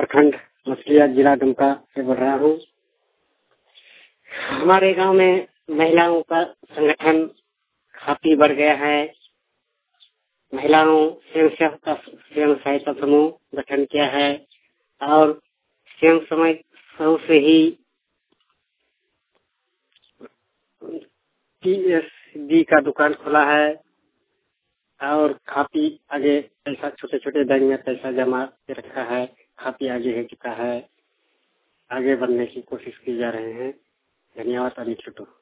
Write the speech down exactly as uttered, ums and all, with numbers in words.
प्रखंड मछलिया जिला दुमका से बोल रहा हूँ। हमारे गांव में महिलाओं का संगठन काफी बढ़ गया है। महिलाओं स्वयं सहायता स्वयं सहायता समूह गठन किया है और स्वयं समय समूह से ही टी एस डी का दुकान खोला है और काफी आगे पैसा छोटे छोटे बैंक में पैसा जमा के रखा है। काफी आगे हो चुका है। आगे बढ़ने की कोशिश की जा रहे हैं। धन्यवाद। अभी छोटो